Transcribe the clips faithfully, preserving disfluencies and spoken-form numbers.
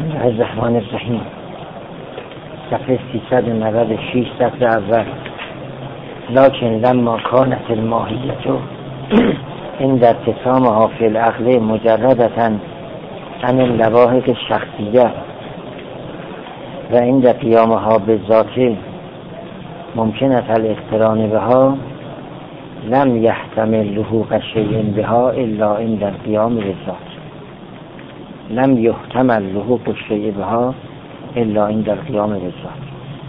بسم الله الرحمن الرحیم. صفحه سیصد و نود و شش، صفحه اول. لکن لما کانت الماهیت عند اتسامها فی العقل مجردة عن اللواحق الشخصیه و عند قیامها بالذات ممکنة الاقتران بها لم يحتمل لحوق شیء بها الا عند القیام بالذات. لم يحتمل لحوق الشیء بها الا عند القیام بالذات.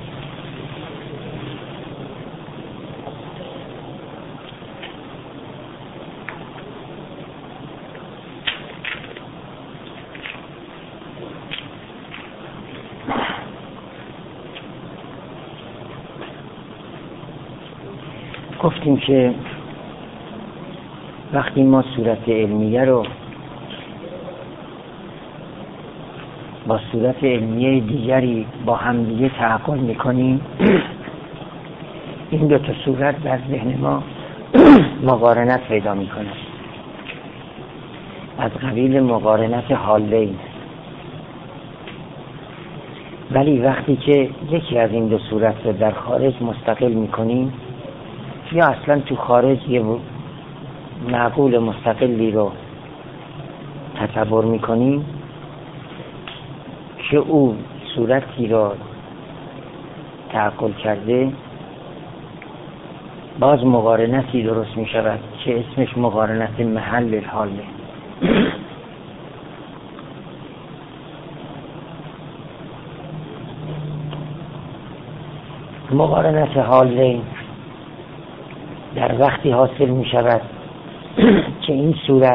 گفتیم که وقتی ما صورت علمیه رو با صورت علمیه دیگری با همدیگه تعقل میکنیم، این دو تا صورت در ذهن ما مقارنت پیدا میکنه، از قبیل مقارنت حالین. ولی وقتی که یکی از این دو صورت رو در خارج مستقل میکنیم یا اصلا تو خارج یه معقول مستقلی رو تصور میکنیم که او صورتی را تعقل کرده، باز مقارنتی درست می شود که اسمش مقارنت محل الحاله. مقارنت حالین در وقتی حاصل می شود که این صورت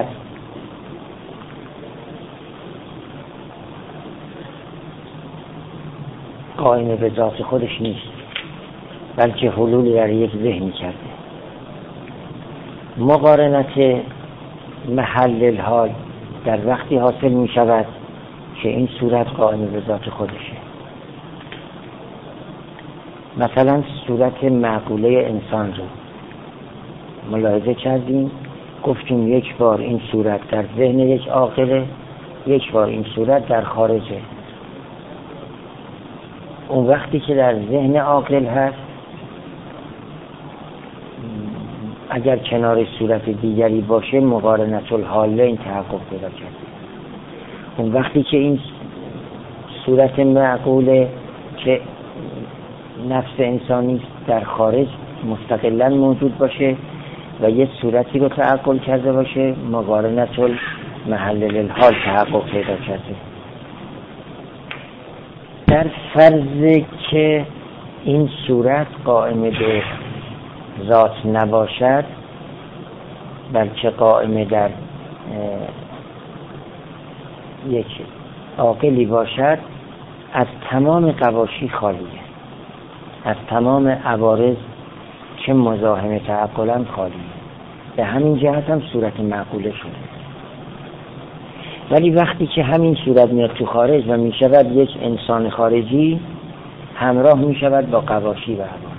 قائم به ذات خودش نیست، بلکه حلولی در یک ذهنی کرده. مقارنت محل الحال در وقتی حاصل می شود که این صورت قائم به ذات خودشه. مثلا صورت معقوله انسان رو ملاحظه کردیم، گفتیم یک بار این صورت در ذهن یک عاقله، یک بار این صورت در خارجه. اون وقتی که در ذهن عاقل هست، اگر کنار صورت دیگری باشه مقارنت الحالین تحقق پیدا کرده. اون وقتی که این صورت معقوله که نفس انسانی در خارج مستقلا موجود باشه و یک صورتی رو تعقل کرده باشه، مقارنت المحل الحال تحقق پیدا کرده. در فرض که این صورت قائم به ذات نباشد، بلکه قائم در یک عاقلی باشد، از تمام قواشی خالیه، از تمام عوارض که مزاحم تعقلن خالیه. به همین جهت هم صورت معقوله شده. ولی وقتی که همین صورت میاد تو خارج و میشود یک انسان خارجی، همراه میشود با قواشی و عوارض.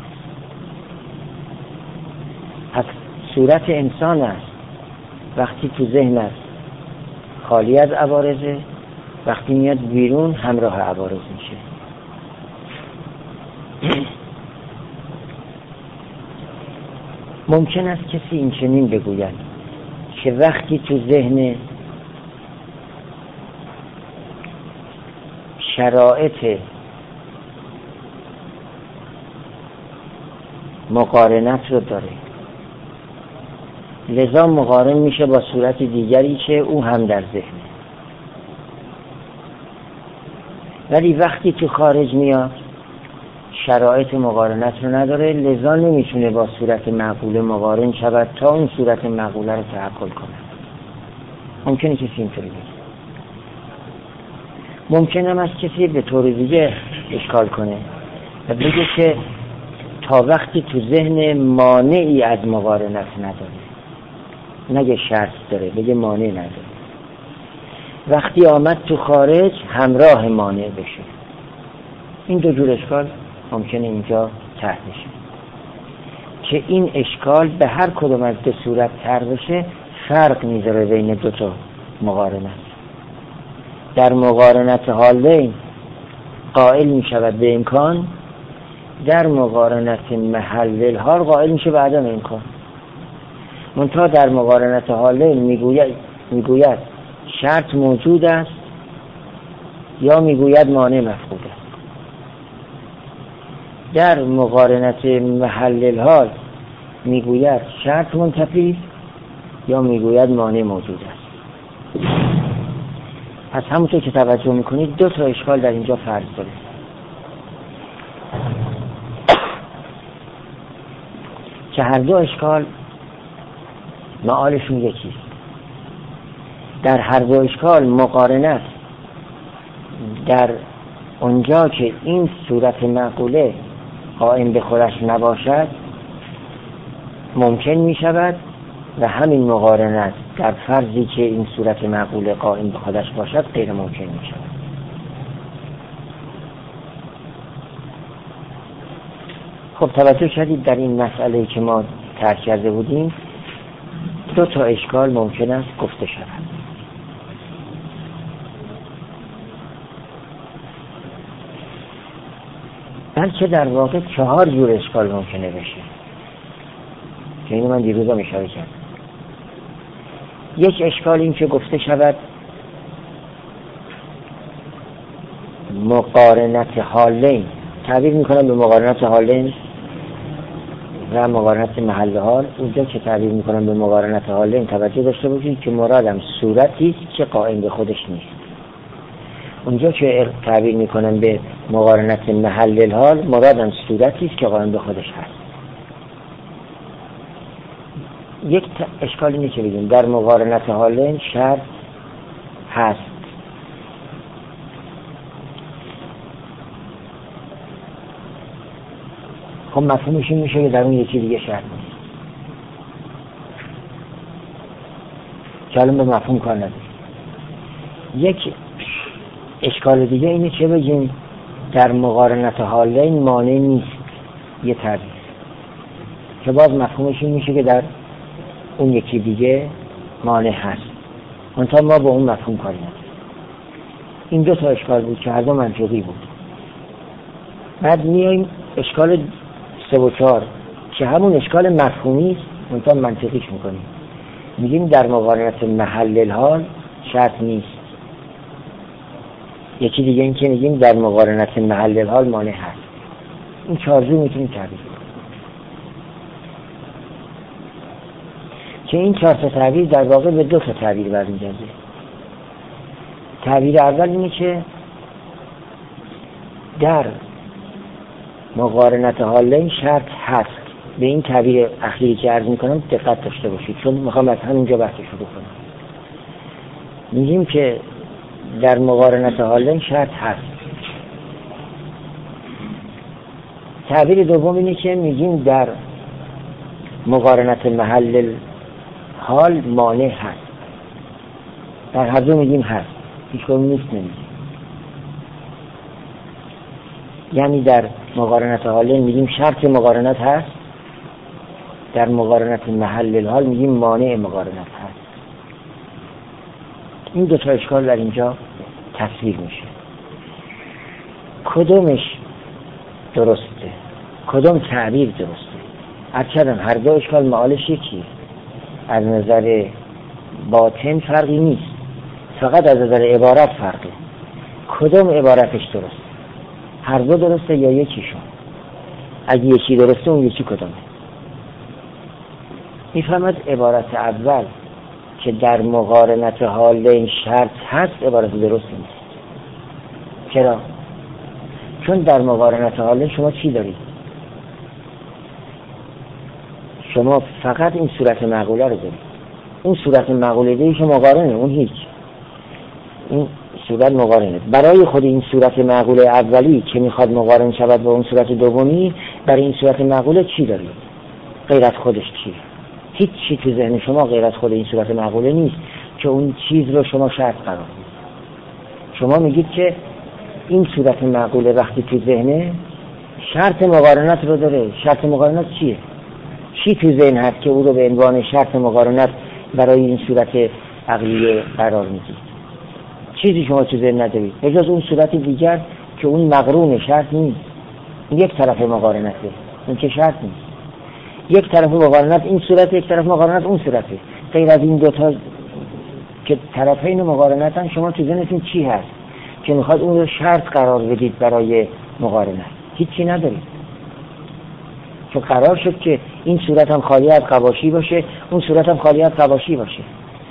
از صورت انسان است، وقتی تو ذهن است خالی از عوارضه، وقتی میاد بیرون همراه عوارض میشه. ممکن است کسی این چنین بگوید که وقتی تو ذهن شرایط مقارنت رو داره، لذا مقارن میشه با صورت دیگری که او هم در ذهنه. ولی وقتی تو خارج میاد شرایط مقارنت رو نداره، لذا نمیتونه با صورت معقوله مقارن شود تا اون صورت معقوله رو تعقل کنه. ممکنه کسی اینطوری بگه. ممکنه هم از کسی به طور دیگه اشکال کنه و بگه که تا وقتی تو ذهن مانعی از مقارنت نداره، نگه شرط داره، بگه مانع نداره، وقتی آمد تو خارج همراه مانع بشه. این دو جور اشکال ممکنه اینجا طرح بشه که این اشکال به هر کدوم از دو صورت طرح بشه فرق میذاره بین دو تا مقارنت. در مقارنت حالین قائل می شود به امکان، در مقارنت محل الحال قائل میشه به عدم امکان. منتها در مقارنت حالین میگوید میگوید شرط موجود است یا میگوید مانع مفقود است. در مقارنت محل الحال میگوید شرط منتفی یا میگوید مانع موجود است. پس همونطور که توجه میکنید دو تا اشکال در اینجا فرض داره. که هر دو اشکال معالشون یکیست. در هر دو اشکال مقارنت در اونجا که این صورت معقوله قائم به خودش نباشد ممکن می شود و همین مقارنت در فرضی که این صورت معقوله قائم به خودش باشد غیر ممکن می شود. خب توجه کردید در این مسئله که ما طرح کرده بودیم دو تا اشکال ممکن است گفته شود. بلکه در واقع چهار جور اشکال ممکنه بشه که اینو من دیروز هم اشاره کردم. یک اشکال این که گفته شود مقارنت حالین، تعبیر میکنم به مقارنت حالین و مقارنت محل حال. اونجا که تعبیر میکنم به مقارنت حالین توجه داشته باشید که مرادم صورتی است که قائم به خودش نیست. اونجا که تعبیر میکنم به مقارنت محل الحال مرادم صورتی است که قائم به خودش هست. یک اشکال اینه که بگیم در مقارنت حالین شرط هست. خب مفهومش این میشه که در اون یکی دیگه شرط نیست که الان به مفهوم کار نداره. یک اشکال دیگه اینه که بگیم در مقارنت حالین مانع نیست، یه تعبیر که باز مفهومش این میشه که در اون یکی دیگه مانع هست، منتها ما با اون مفهوم کاری نداریم. این دو تا اشکال بود که هر دو منطقی بود. بعد میایم اشکال سه و چهار که همون اشکال مفهومی است منتها منطقیش میکنیم. میگیم در مقارنت محل الحال شرط نیست. یکی دیگه این که میگیم در مقارنت محل الحال مانع هست. این چهار جور میتونیم تعبیر کنیم که این چهار تا تعبیر در واقع به دو تا تعبیر برمیگرده. تعبیر اول اینه که در مقارنت حالین شرط هست. به این تعبیر اخیری که عرض میکنم دقت داشته باشید چون میخوام از همینجا بحث شروع کنم. میگیم که در مقارنت حالین شرط هست. تعبیر دوم اینه که میگیم در مقارنت محل حال مانع هست. در هر دو میگیم هست، هیچ کدوم نیست نمیگیم. یعنی در مقارنت حالین میگیم شرط مقارنت هست، در مقارنت محل الحال میگیم مانع مقارنت هست. این دو تا اشکال در اینجا تصویر میشه. کدومش درسته؟ کدوم تعبیر درسته؟ اکثرا هر دو اشکال معالش یکیه. از نظر باطن فرقی نیست، فقط از نظر عبارت فرقه. کدوم عبارتش درسته؟ هر دو درسته یا یکیشون؟ اگه یکی درسته اون یکی کدومه؟ میفهمد عبارت اول که در مقارنت حالین شرط هست عبارت درست نیست. چرا؟ چون در مقارنت حالین شما چی دارید؟ شما فقط این صورت معقوله رو دارید. اون صورت معقوله دیگه مقارنه، اون هیچ. این صورت مقارنه. برای خود این صورت معقوله اولی که میخواد مقارن شود با اون صورت دومی، برای این صورت معقوله چی دارید؟ غیر از خودش چی؟ هیچ چی تو ذهن شما غیر از خود این صورت معقوله نیست که اون چیز رو شما شرط قرار بدید. شما میگید که این صورت معقوله وقتی تو ذهنه شرط مقارنت رو داره. شرط مقارنت چیه؟ چی تو ذهن هست که او رو به عنوان شرط مقارنت برای این صورت عقلیه قرار میدید؟ چیزی شما تو ذهن ندارید به جز اون صورت دیگر که اون مقرون شرط نیست، یک طرف مقارنته، اون که شرط نیست. یک طرف مقارنت این صورت، یک طرف مقارنت اون صورته. غیر از این دوتا که طرفین مقارنتن، شما تو ذهنتون چی هست که میخواد اون رو شرط قرار بدید برای مقارنت؟ هیچی ندارید. چون قرار شد که این صورت هم خالی از قواشی باشه، اون صورت هم خالی از قواشی باشه.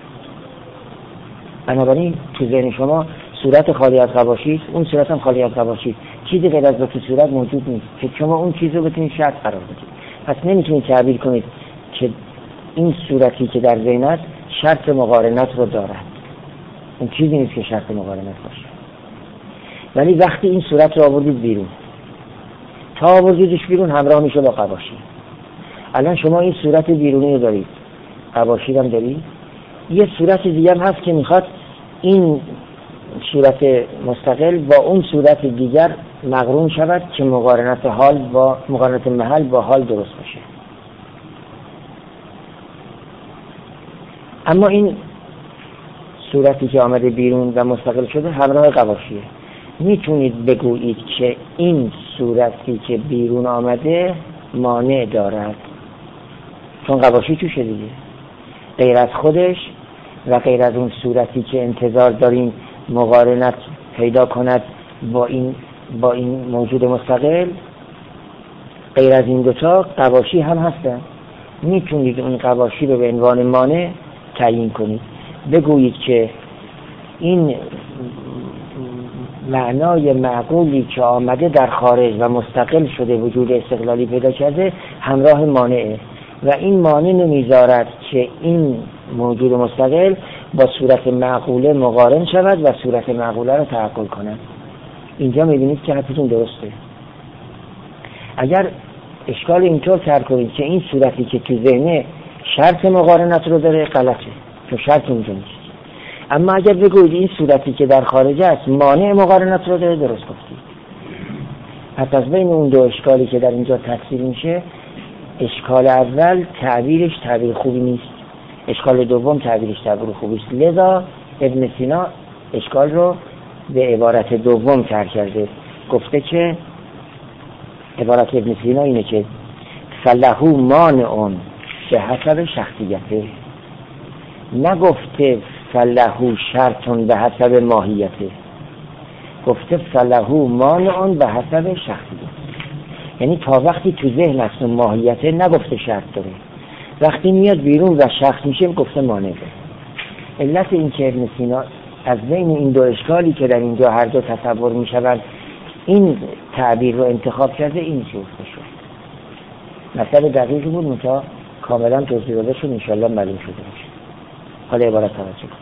بنابراین تو ذهن شما صورت خالی از قواشی، اون صورت هم خالی از قواشی، چیزی غیر از دو تا صورت موجود نیست که شما اون چیز رو بتونید شرط قرار بدید. پس نمیتونید تعبیر کنید که این صورتی که در ذهن است شرط مقارنت رو دارد. اون چیزی نیست که شرط مقارنت باشه. ولی وقتی این صورت رو آوردید بیرون، تا آوردیدش بیرون همراه میشه با قواشی. الان شما این صورت بیرونی رو دارید، قواشی هم دارید. یه صورت دیگه هم هست که میخواد این صورت مستقل با اون صورت دیگر مقرون شود که مقارنت حال با مقارنت محل با حال درست بشه. اما این صورتی که آمده بیرون و مستقل شده همراه قواشیه. میتونید بگویید که این صورتی که بیرون آمده مانع دارد، چون قواشی توشه دیگه. غیر از خودش و غیر از اون صورتی که انتظار داریم مقارنت پیدا کند با این با این موجود مستقل، غیر از این دوتا قواشی هم هستن. میتونید اون قواشی رو به عنوان مانع تعیین کنید، بگویید که این معنای معقولی که آمده در خارج و مستقل شده، وجود استقلالی پیدا کرده، همراه مانعه و این مانع نمیذارد که این موجود مستقل با صورت معقوله مقارن شود و صورت معقوله رو تعقل کند. اینجا میبینید که حرفتون درسته. اگر اشکال اینطور تر کنید که این صورتی که تو ذهنه شرط مقارنت رو داره، غلطه، چون شرط اونجا نیست. اما اگر بگویید این صورتی که در خارج است مانع مقارنت رو داره، درست گفتید. پس از بین اون دو اشکالی که در اینجا تفسیر میشه، اشکال اول تعبیرش تعبیر خوبی نیست، اشکال دوم تعبیرش تعبیر خوبی است. لذا ابن سینا اشکال رو به عبارت دوم تر کرده. گفته که عبارت ابن سینا اینه که فلهو مانع به حسب شخصیته، نگفته فلهو شرطون به حسب ماهیته، گفته فلهو مانع به حسب شخصیته. یعنی تا وقتی تو ذهن است و ماهیته، نگفته شرط داره. وقتی میاد بیرون و شخص میشه گفته مانع داره. علت این که ابن سینا از بین این دو اشکالی که در اینجا هر دو تصور میشود این تعبیر رو انتخاب کرده، این چیز شد. مثلا دقیقی بود متا کاملا توضیح داده شد، انشالله معلوم شده باشه. حالا عبارت توجه کن.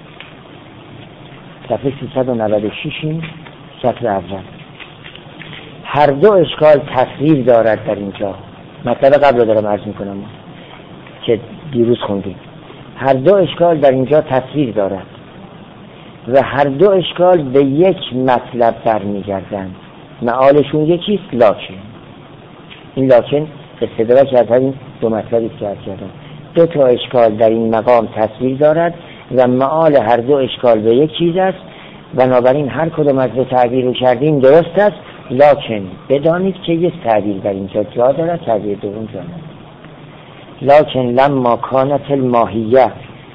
صفحه سیصد و نود و شش این سطر اول. هر دو اشکال تصویر دارد در اینجا. مطلب قبل دارم عرض میکنم که دیروز خوندیم. هر دو اشکال در اینجا تصویر دارد و هر دو اشکال به یک مطلب برمیگردند. معالشون یکیست، لاکن. این لاکن استدراک از همین دو مطلبی که عرض کردم. دو تا اشکال در این مقام تصویر دارد و معال هر دو اشکال به یک چیز است، بنابراین هر کدوم از دو تعبیر رو کردیم درست است. لکن بدانید که یک تعبیر در اینجا جا دارد، تعبیر دوم جا ندارد. لکن لما کانت الماهیه،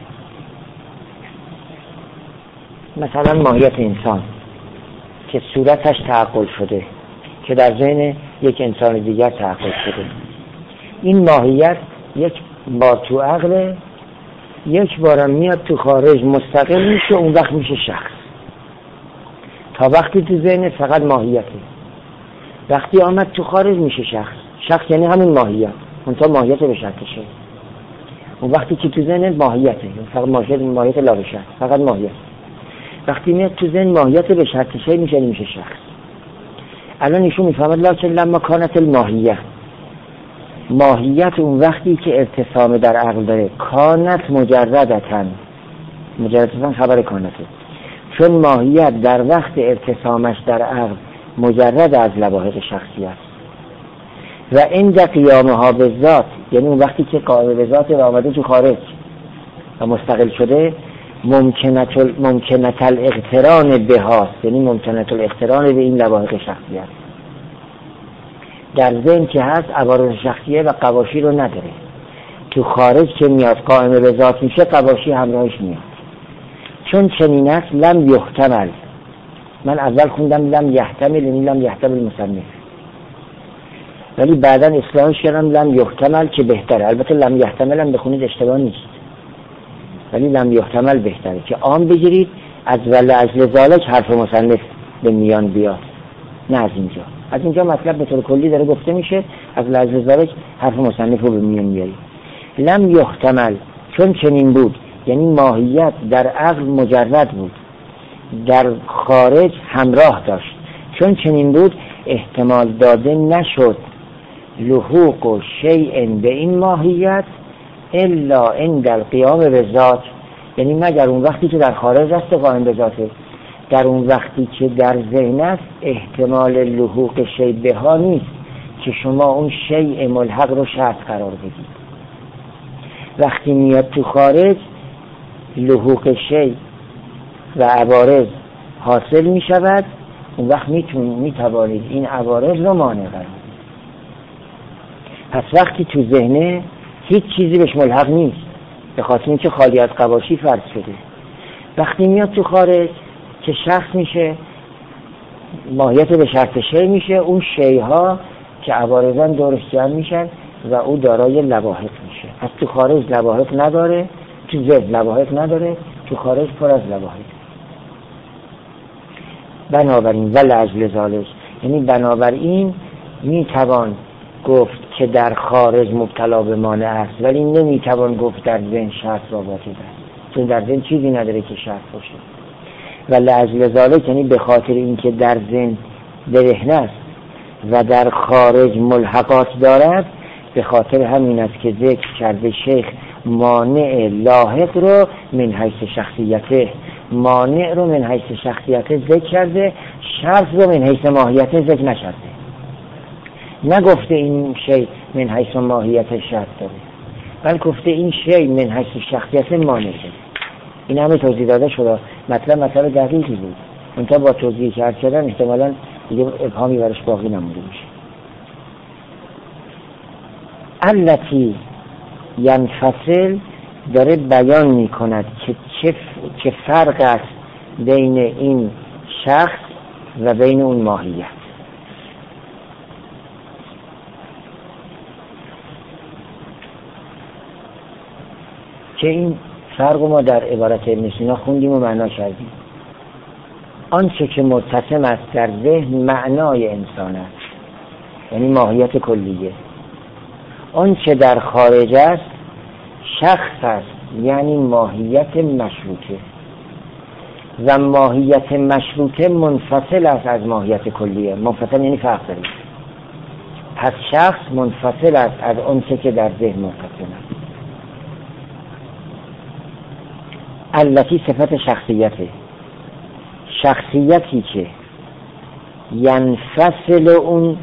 مثلا ماهیت انسان که صورتش تعقل شده، که در ذهن یک انسان دیگر تعقل شده، این ماهیت یک بار تو عقل، یک بارم میاد تو خارج مستقل میشه، اون وقت میشه شخص. تا وقتی تو ذهن فقط ماهیته، وقتی آمد تو خارج میشه شخص. شخص یعنی همین ماهیت، اون تا ماهیت به شرطشه. اون وقتی که تو ذهن ماهیته، فقط ماهیت ماهیت لا به شرط، فقط ماهیت. وقتی میاد تو ذهن ماهیت به شرطشه میشه میشه شخص. الان ایشون میفهمد لکن لما کانت الماهیه، ماهیت اون وقتی که ارتسام در عقل داره، کانت مجردتن، مجردتن خبر کانته، چون ماهیت در وقت ارتسامش در عقل مجرد از لواحق شخصی است و عند قیامها به ذات، یعنی اون وقتی که قائم به ذات آمده تو خارج و مستقل شده، ممکنت ممکنت الاقتران بهاست، یعنی ممکنت الاقتران به این لواحق شخصیت. در ذهن که هست عوارض شخصیه و قواشی رو نداره، تو خارج که میاد قائم به ذات میشه قواشی همراهش میاد. چون چنین است لم یحتمل، من اول خوندم لم یحتمل، یعنی لم یحتمل مصنف، ولی بعدا اصلاحش کردم لم یحتمل که بهتره. البته لم یحتمل هم بخونید اشتباه نیست، ولی لم یحتمل بهتره که عام بگیرید از ولی از لذالک حرف مصنف به میان بیاد، نه از اینجا. از اینجا مطلب به طور کلی داره گفته میشه، از لذالک حرف مصنف رو به میان میارید. لم یحتمل چون چنین بود، یعنی ماهیت در عقل مجرد بود، در خارج همراه داشت. چون چنین بود احتمال داده نشد لحوق شیء به این ماهیت الا عند القیام به ذات، یعنی مگر اون وقتی که در خارج است قائم به ذاته. در اون وقتی که در ذهن است احتمال لحوق شیء به ها نیست که شما اون شیء ملحق رو شرط قرار بدید. وقتی میاد تو خارج لحوق شیء و عوارض حاصل می شود، اون وقت میتونید میتوانید این عوارض رو مانع قرار بدید. پس وقتی تو ذهنه هیچ چیزی بهش ملحق نیست، به خاطر اینکه خالی از قواشی فرض شده. وقتی میاد تو خارج که شخص میشه، ماهیت به شرط شیء میشه، اون شیءها که عوارضاً دورش جمع میشن و او دارای لواحق میشه. پس تو خارج لواحق نداره، تو ذهن لواحق نداره، تو خارج پر از لواحق. بنابراین ول اجل ذالک، یعنی بنابراین میتوان گفت که در خارج مبتلا به مانع است، ولی نمیتوان گفت در ذهن شرط را واجب است، چون در ذهن چیزی نداره که شرط باشه. ول اجل ذالک یعنی به خاطر اینکه در ذهن برهنه است و در خارج ملحقات دارد، به خاطر همین است که ذکر کرده شیخ مانع لاحق رو من حیث شخصیته، مانع رو من حیث شخصیته ذکر کرده، شرط رو من حیث ماهیت ذکر نشده. نگفته این شی من حیث ماهیت شرط داره، بل گفته این شی من حیث شخصیت مانع شده. این همه توضیح داده شده. مطلب مطلب دقیقی بود، منتها با توضیح کرد شدن احتمالاً دیگه ابهامی برش باقی نمونده میشه. التی ینفصل داره بیان می کند که چه, چه فرق است بین این شخص و بین اون ماهیت. که این فرق ما در عبارت ابن سینا خوندیم و معنا کردیم. آنچه که متصم است در ذهن معنای انسان است، یعنی ماهیت کلیه. آنچه در خارج است شخص است، یعنی ماهیت مشروطه، و ماهیت مشروطه منفصل است از ماهیت کلیه. منفصل یعنی فرق داره. پس شخص منفصل است از آنچه که در ذهن منفصل است. التی صفت شخصیته، شخصیتی که ینفصل اون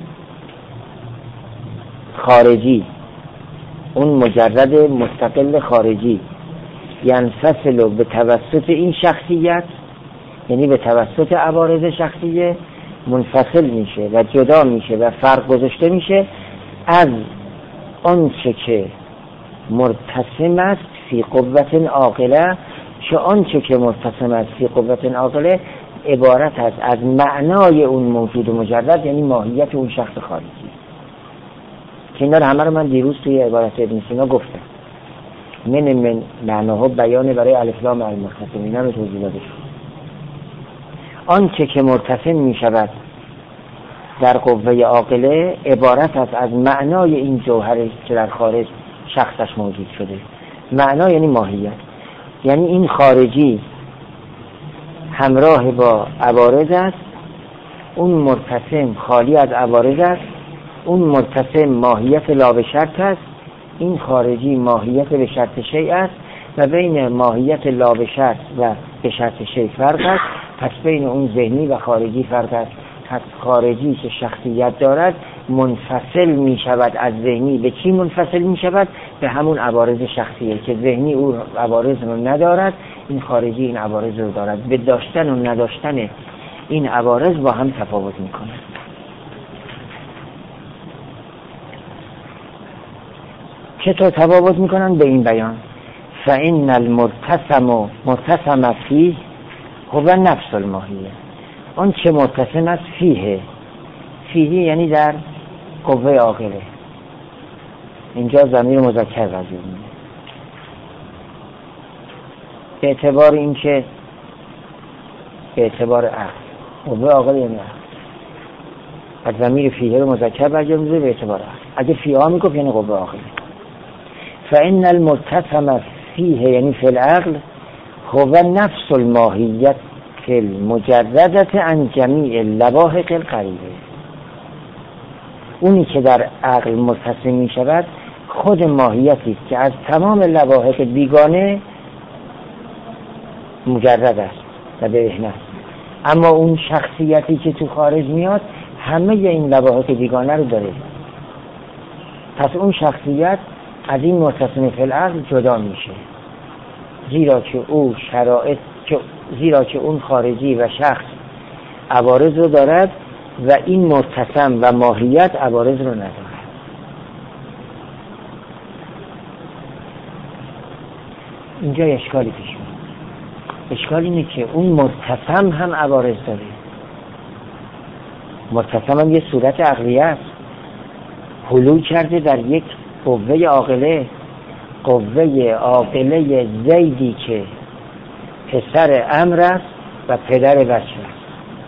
خارجی، اون مجرد مستقل خارجی، ینفصل به توسط این شخصیت، یعنی به توسط عوارض شخصیه منفصل میشه و جدا میشه و فرق گذاشته میشه از آنچه که مرتسم است فی قوت عاقله. چه آنچه که مرتسم است فی قوت عاقله عبارت است از معنای اون موجود مجرد، یعنی ماهیت اون شخص خارجی. که اینا همه رو من دیروز توی عبارت ابن سینا گفتم. من من معناها بیان برای الف لام المرتسم، اینا رو توضیح داده شد. آنچه که مرتسم می شود در قوه عاقله عبارت است از معنای این جوهری که در خارج شخصش موجود شده. معنا یعنی ماهیت، یعنی این خارجی همراه با عوارض است، اون مرتسم خالی از عوارض است، اون مرتسم ماهیت لا به شرط است، این خارجی ماهیت به شرط شیء است و بین ماهیت لا به شرط و به شرط شیء فرق است. پس بین اون ذهنی و خارجی فرق است. پس خارجی که شخصیت دارد منفصل می شود از ذهنی. به چی منفصل می شود؟ به همون عوارض شخصیه که ذهنی او عوارض رو ندارد، این خارجی این عوارض رو دارد، به داشتن و نداشتن این عوارض با هم تفاوت میکنه. چطور تفاوت میکنن؟ به این بیان: فإن المرتسم مرتسم فیه هو نفس الماهیه. اون چه مرتسم است فیه، فیه یعنی در قوه عاقله، اینجا ضمیر مذکر راجع میشه به اعتبار این که به اعتبار عقل، قوه عاقله یعنی عقل، از ضمیر فیه رو مذکر راجع میشه به اعتبار عقل. اگه فیه میگفت یعنی قوه عاقله. فإن المرتسم فیه یعنی فی العقل هو نفس الماهیت فی المجردت عن جمیع اللواحق القریبه. اونی که در عقل مرتسم می شود خود ماهیتی است که از تمام لواحق بیگانه مجرد است و برهنه است. اما اون شخصیتی که تو خارج میاد همه این لواحق بیگانه رو داره. پس اون شخصیت از این مرتسم فی العقل جدا میشه، زیرا که او شرایط زیرا که اون خارجی و شخص عوارض رو دارد و این مرتسم و ماهیت عوارض رو ندارد. اینجا اشکالی پیش میاد. اشکال اینه که اون مرتسم هم عوارض داره. مرتسم هم یه صورت عقلیه است، حلول کرده در یک قوه عاقله، قوه عاقله زیدی که پسر امر است و پدر بچه است،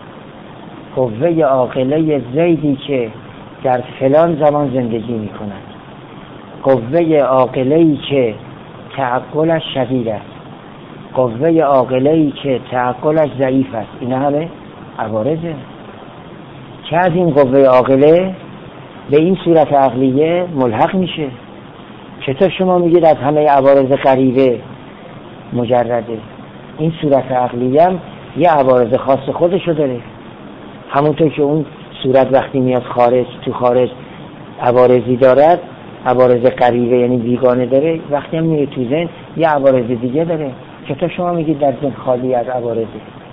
قوه عاقله زیدی که در فلان زمان زندگی می کند، قوه عاقله‌ای که تعقلش شدید است، قوه عاقله‌ای که تعقلش ضعیف است. اینا همه عوارضه که از این قوه عاقله به این صورت عقلیه ملحق میشه. چطور شما میگید از همه عوارض غریبه مجرده؟ این صورت عقلیه هم یه عوارض خاص خودشو داره. همونطور که اون صورت وقتی میاد خارج، تو خارج عوارضی دارد، عوارض غریبه یعنی بیگانه داره، وقتی هم میره تو ذهن یه عوارض دیگه داره. چطور شما میگید در ذهن خالی از عوارضه؟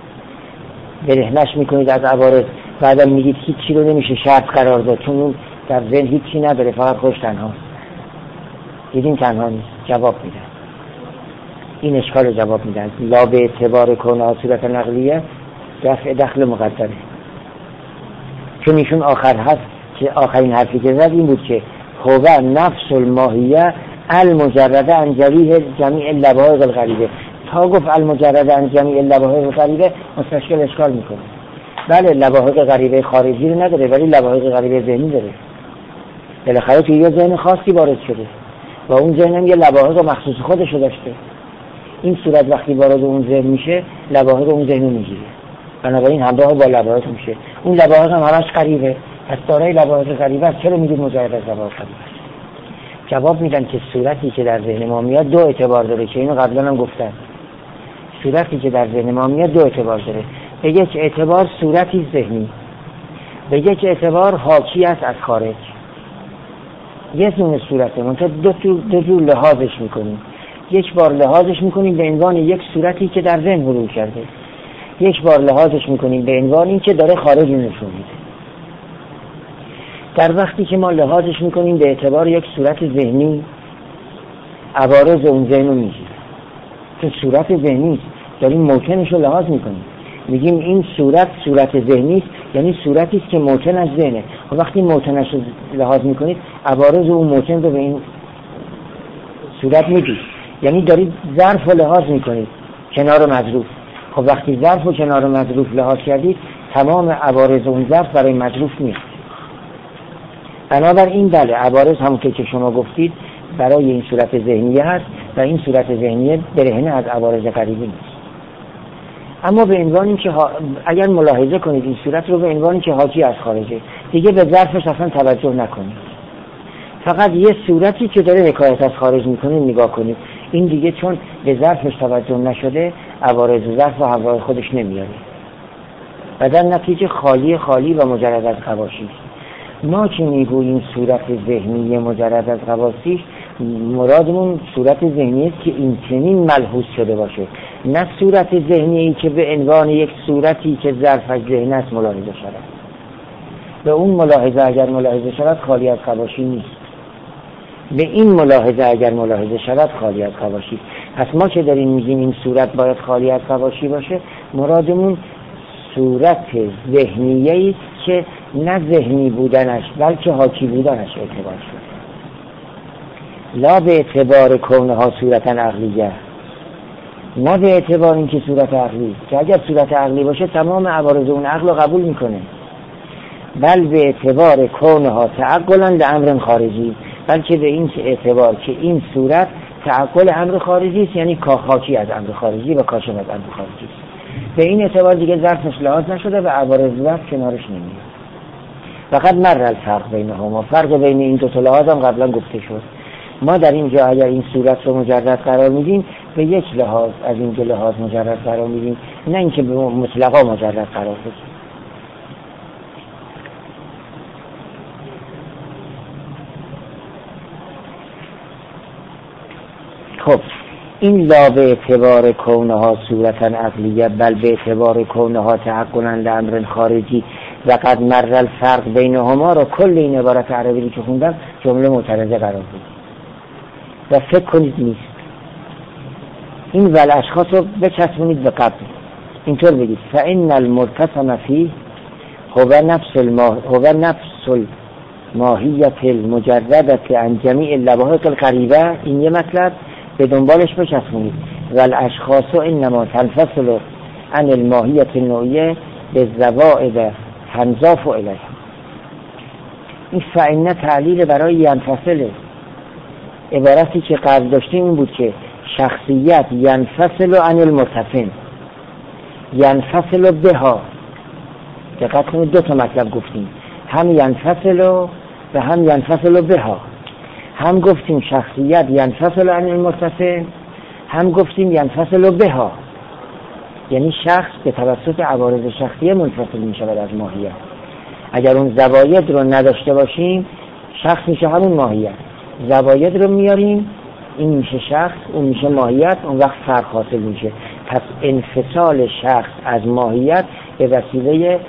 برهنش میکنید از عوارض، بعدم میگید هیچی رو نمیشه شرط قرار داد چون اون در ذهن هیچی نداره، فقط خوش تنهاست. دیدین تنها نیست. جواب میدن این اشکال رو جواب میدن. لا به اعتبار کونه صورت نقلیه دفع دخل مقدره، چون ایشون آخر هست که آخرین حرفی که زد این بود که هو نفس الماهیه المجرده عن جمیع جمیع اللواحق الغریبه. تا گفت المجرده عن جمیع اللواحق الغریبه مستشکل اشکال میکنه. بله لواحق غریبه خارجی رو نداره ولی لواحق غریبه ذهنی داره. بالاخره توی یه ذهن خاصی وارد شده و اون ذهن هم یه لواحق مخصوص خودشو داشته. این صورت وقتی وارد اون ذهن میشه لواحق اون ذهن رو میگیره، بنابراین همراه با لواحق میشه. اون لواحق هم همش غریبه، پس دارای لواحق غریبه است. چرا میگید مجرد از لواحق غریبه است؟ جواب میدن که صورتی که در ذهن ما میاد دو اعتبار داره که اینو قبلا هم گفتم. صورتی که در ذهن ما میاد دو اعتبار داره. به یک اعتبار صورتی ذهنی، به یک اعتبار حاکی است از خارج. یه دونه صورته منتها دو دو جور لحاظش میکنیم. یک بار لحاظش میکنیم به عنوان یک صورتی که در ذهن حلول کرده، یک بار لحاظش میکنیم به عنوان این که داره خارج نشون میده. در وقتی که ما لحاظش میکنیم به اعتبار یک صورت ذهنی، عوارض اون ذهن رو میگیریم. که صورت ذهنی است، داریم موطنش رو لحاظ میکنیم، میگیم این صورت صورت ذهنی است، یعنی صورتی است که موطن از ذهنه. و وقتی موطنش رو لحاظ میکنید عوارض اون موطن رو به این صورت میدید، یعنی دارید ظرف رو لحاظ میکنید کنار مظروف. خب وقتی ظرف و کنار مظروف لحاظ کردید تمام عوارض اون ظرف برای مظروف میاد. بنابراین بله عوارض همونطور که شما گفتید برای این صورت ذهنیه هست و این صورت ذهنیه برهنه از عوارض غریبی نیست. اما به عنوان این که ها... اگر ملاحظه کنید این صورت رو به عنوان این که حاکی از خارجه، دیگه به ظرفش اصلا توجه نکنید، فقط یه صورتی که داره حکایت از خارج میکنه نگاه کنید. این دیگه چون به ظرفش توجه نشده عوارض ظرف و هوای خودش نمیاره و در نتیجه خالی خالی و مجرد از حواشی. ما که میگوییم صورت ذهنی مجرد از حواسی، مرادمون صورت ذهنی است که این چنین ملحوظ شده باشه نه صورت ذهنی که به عنوان یک صورتی که ظرفش ذهن است ملاحظه شود. به اون ملاحظه اگر ملاحظه شود خالی از حواشی نیست. به این ملاحظه اگر ملاحظه شود خالی از حواشی. پس ما که داریم میگیم این صورت باید خالی از حواشی باشه، مرادمون صورت ذهنیه است که نه ذهنی بودنش بلکه حاکی بودنش اعتبار شد، لا به اعتبار کونها صورتا عقلیه، نه به اعتبار این که صورت عقلی، که اگر صورت عقلی باشه تمام عوارض اون عقل رو قبول میکنه، بل به اعتبار کونها تعقلا لامر خارجی، بلکه به این اعتبار که این صورت تعقل امر خارجی است، یعنی حاکی از امر خارجی و کاشف از امر خارجی است. به این اعتبار دیگه ظرفش لحاظ نشده و عوارض ظرف کنارش نمیاد. فقط مر الفرق بینهما، فرق بین این دو تا لحاظ هم قبلا گفته شد. ما در اینجا اگر این صورت رو مجرد قرار میدیم به یک لحاظ از این دو لحاظ مجرد قرار میدیم، نه اینکه به مطلقا مجرد قرار بدیم. خب این لا به اعتبار کونها صورتا عقلیه بل به اعتبار کونها تعقلا لامر خارجی و قد مر الفرق بینهما رو کل این عبارت عربی که خوندم جمله معترضه قرار بدید و فکر کنید نیست. این ول اشخاص رو بچسبونید به قبل، اینطور بگید فإن المرتسم فيه هو نفس الماه هو نفس الماهیت المجردة عن جمیع اللواحق القریبه. این یه مطلب به دنبالش بچسبونید. ول اشخاص انما تنفصل عن الماهیت النوعیه بالزوائد تنضاف الیها. این فإن تعلیل برای ینفصله. عبارتی که قبل داشتیم این بود که شخصیت ینفصل عن المرتسم، ینفصل بها. دقت کنید دو تا مطلب گفتیم، هم ینفصل و هم ینفصل بها. هم گفتیم شخصیت ینفصل عن المرتسم، هم گفتیم ینفصل بها، یعنی شخص به توسط عوارض شخصیه منفصل می شود از ماهیت. اگر اون زواید رو نداشته باشیم شخص میشه همون ماهیت، زواید رو میاریم این میشه شخص، اون میشه ماهیت، اون وقت فرق حاصل میشه. پس انفصال شخص از ماهیت به وسیله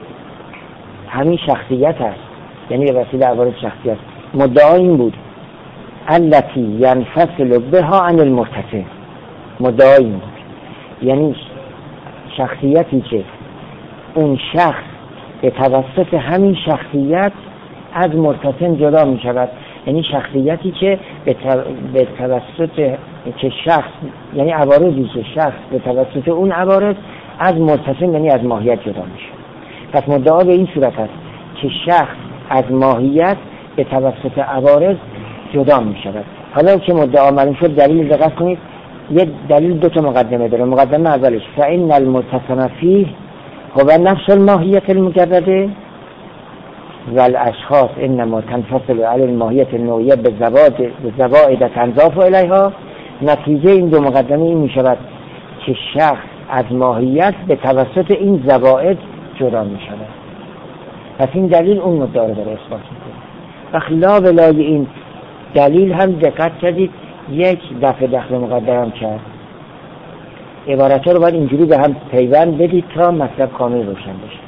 همین شخصیت است، یعنی به وسیله عوارض شخصیت. مدعا این بود التی ینفصل بها عن المرتسم، مدعا این بود یعنی شخصیتی که اون شخص به توسط همین شخصیت از مرتسم جدا می شود، یعنی شخصیتی که به توسط که شخص یعنی عوارضی که شخص به توسط اون عوارض از مرتسم یعنی از ماهیت جدا می شود. پس مدعا به این صورت است که شخص از ماهیت به توسط عوارض جدا می شود. حالا که مدعا معلوم شد دلیل دقت کنید، یه دلیل دو تا مقدمه داره. مقدمه اولش فإن المرتسم فيه هو نفس الماهیت المجرده و الاشخاص انما تنفصل علی الماهیت النوعیه به زوائد تنضاف الیها. نتیجه این دو مقدمه این می شود که شخص از ماهیت به توسط این زوائد جدا می شود. پس این دلیل اون مدعا رو داره اثبات میکنه. و خلاف لای این دلیل هم دقت کردید یک دفعه دخل مقدرم کرد. عبارت ها رو باید اینجوری به هم پیوند بدید تا مطلب کامل روشن بشه.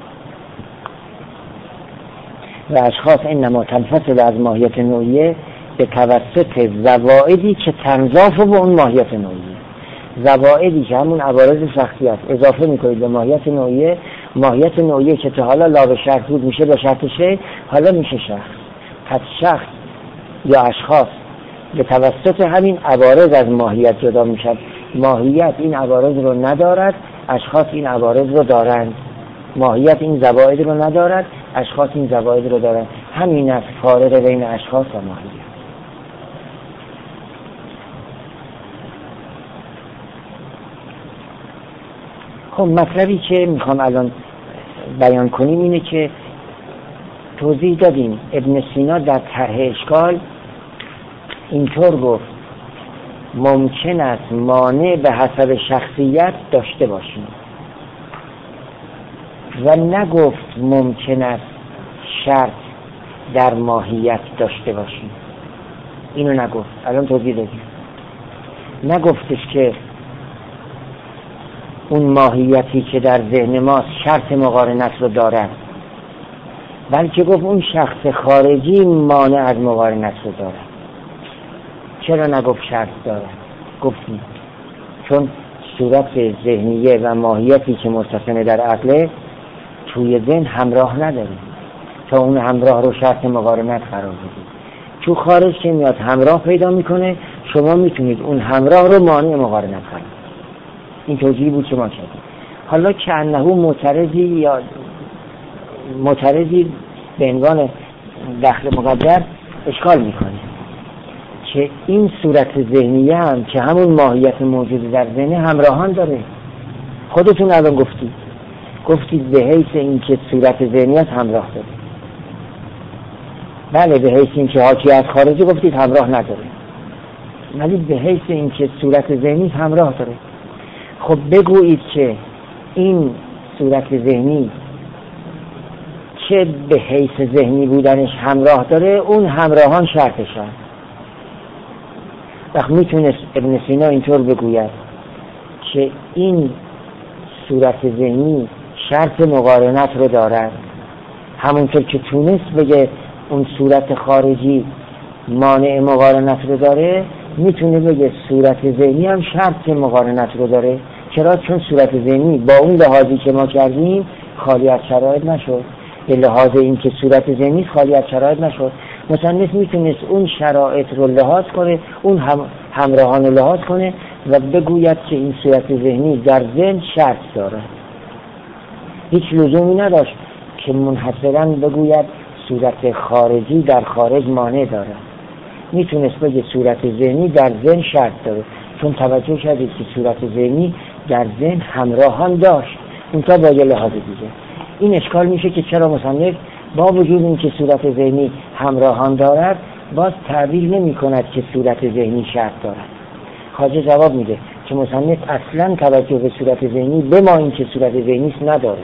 و اشخاص انما تنفصل از ماهیت نوعیه به توسط زوائدی که تنضاف به اون ماهیت نوعیه. زوائدی که همون عوارض شخصیت اضافه میکنید به ماهیت نوعیه. ماهیت نوعیه که تا حالا لا به شرط بود میشه به شرط شه، حالا میشه شخص. پس شخص یا اشخاص به توسط همین عوارض از ماهیت جدا میشن. ماهیت این عوارض رو ندارد، اشخاص این عوارض رو دارند. ماهیت این زوائد رو ندارد، اشخاص این زوائد رو دارند. همین است فارق بین اشخاص و ماهیت. خب مطلبی که میخوام الان بیان کنیم اینه که توضیح دادیم ابن سینا در طرح اشکال اینطور گفت ممکن است مانع به حسب شخصیت داشته باشیم و نگفت ممکن است شرط در ماهیت داشته باشیم. اینو نگفت. الان توضیح دادیم. نگفتش که اون ماهیتی که در ذهن ما شرط مقارنت رو دارد، بلکه گفت اون شخص خارجی مانع از مقارنت رو دارد. چرا نگفت شرط دارد؟ گفتیم چون صورت ذهنیه و ماهیتی که متصل در عقله توی ذهن همراه نداره تا اون همراه رو شرط مقارنت قرار بدید. تو خارج که میاد همراه پیدا میکنه، شما میتونید اون همراه رو مانع مقارنت قرار بدید. این توجیهی بود که ما کردیم. حالا که انه معترضی یا معترضی به عنوان دخل مقدر اشکال میکنه که این صورت ذهنیه هم که همون ماهیت موجود در ذهن همراهان داره. خودتون الان گفتید گفتید به حیث این که صورت ذهنیت همراه داره. بله به حیث این که حاکی از خارجی گفتید همراه نداره، ولی به حیث این که صورت ذهنی همراه داره. خب بگویید که این صورت ذهنی که به حیث ذهنی بودنش همراه داره، اون همراهان شرطشن. وقت میتونست ابن سینا اینطور بگوید که این صورت ذهنی شرط مقارنت رو دارد، همونطور که تونست بگه اون صورت خارجی مانع مقارنت رو داره، میتونه بگه صورت ذهنی هم شرط مقارنت رو داره. چرا؟ چون صورت ذهنی با اون لحاظی که ما کردیم خالی از شرایط نشد. به لحاظ این که صورت ذهنی خالی از شرایط نشد، مصنف میتونست اون شرایط رو لحاظ کنه، اون هم همراهان رو لحاظ کنه و بگوید که این صورت ذهنی در ذهن شرط داره. هیچ لزومی نداشت که منحصراً بگوید صورت خارجی در خارج مانع داره. میتونست بگه صورت ذهنی در ذهن شرط داره، چون توجه شدید که صورت ذهنی در ذهن همراهان داشت، اون تا با یه لحاظ دیگه. این اشکال میشه که چرا مصنف با وجود این که صورت ذهنی همراهان دارد باز تعبیر نمی کند که صورت ذهنی شرط دارد. خواجه جواب میده که مصنف اصلا توجه به صورت ذهنی به ما این که صورت ذهنی نداره،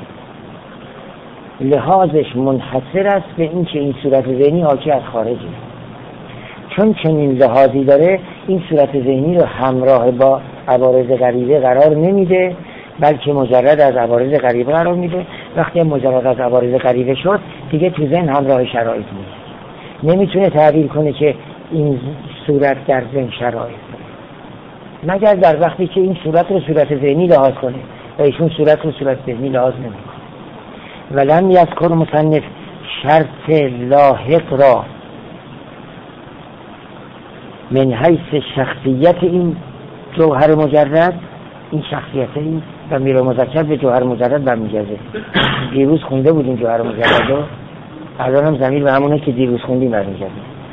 لحاظش منحصر است به این که این صورت ذهنی حاکی از خارجه. چون چنین لحاظی داره، این صورت ذهنی رو همراه با عوارض غریبه قرار نمیده، بلکه مجرد از عوارض غریبه قرار میده. وقتی مجرد از عوارض غریبه شد دیگه تو ذهن همراه شرایط میده، نمیتونه تعبیر کنه که این صورت در ذهن شرایط داره، مگر در وقتی که این صورت رو صورت ذهنی لحاظ کنه و ایشون صورت رو صورت ذهنی لحاظ نمیکنه. ولم یذکر مصنف شرط لاحق را من حیث شخصیت این جوهر مجرد، این شخصیت این و میره مذکر به جوهر مجرد برمیگرده. دیروز خونده بودیم جوهر مجرد رو، الان هم ضمیر به همونه که دیروز خوندیم برمیگرده.